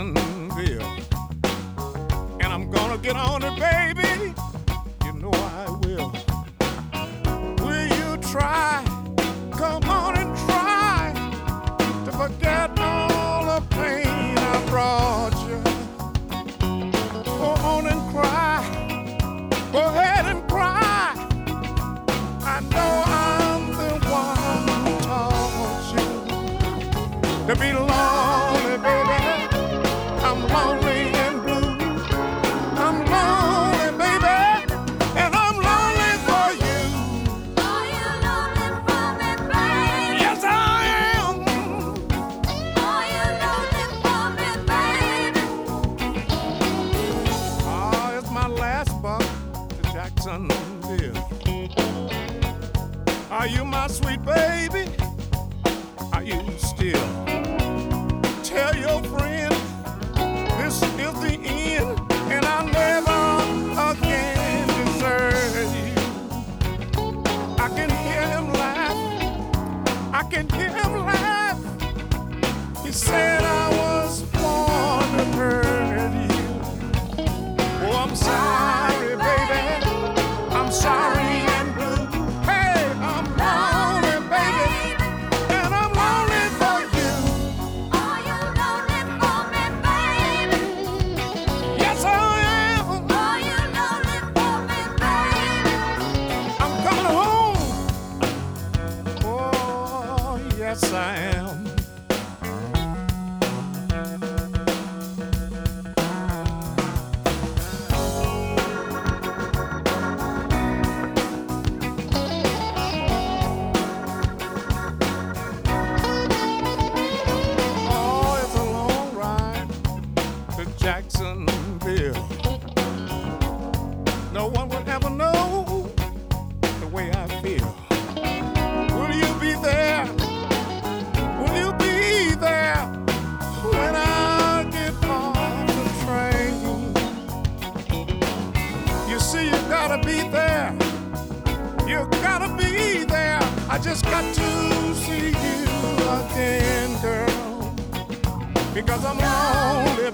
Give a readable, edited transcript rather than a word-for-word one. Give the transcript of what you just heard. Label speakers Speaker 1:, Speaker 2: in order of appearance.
Speaker 1: Jacksonville. And I'm gonna get on it, baby. You know I will. Will you try? Come on and try to forget all the pain I brought you. Go on and cry. Go ahead and cry. I know I'm the one who taught you to be lonely, baby. I'm lonely and blue. I'm lonely, baby, and I'm lonely for you.
Speaker 2: Are you lonely for me, baby?
Speaker 1: Yes, I am.
Speaker 2: Are you lonely for me, baby?
Speaker 1: Oh, it's my last buck to Jacksonville. Are you my sweet baby? Are you still? Tell your friend this is the end, and I'll never again desert you. I can hear him laugh. I can hear him laugh. He said I was born to hurt you. Oh, I'm sorry, baby. I'm sorry and blue. Hey, I'm lonely, baby, and I'm lonely for you.
Speaker 2: Are you lonely for me, baby?
Speaker 1: Yes, I am.
Speaker 2: Are you lonely for me, baby?
Speaker 1: I'm coming home. Oh, yes, I am. Oh, it's a long ride to Jacksonville. No one will ever know the way I feel. Will you be there? Will you be there when I get off the train? You see, you gotta be there. You gotta be there. I just got to see you again, girl, because I'm lonely